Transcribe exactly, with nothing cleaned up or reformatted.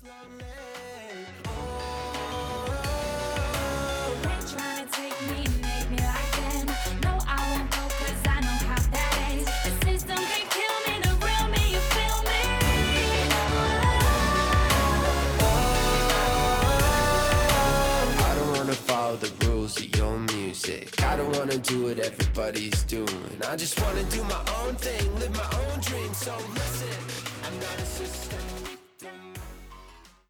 this lonely. They tryna take me, make me like them. No, I won't go, cause I know how that ends. The system can kill me, the real me, you feel me? I don't wanna follow the rules of your music. I don't wanna do what everybody's doing. I just wanna do my own thing, live my own dream. So listen, I'm not a system.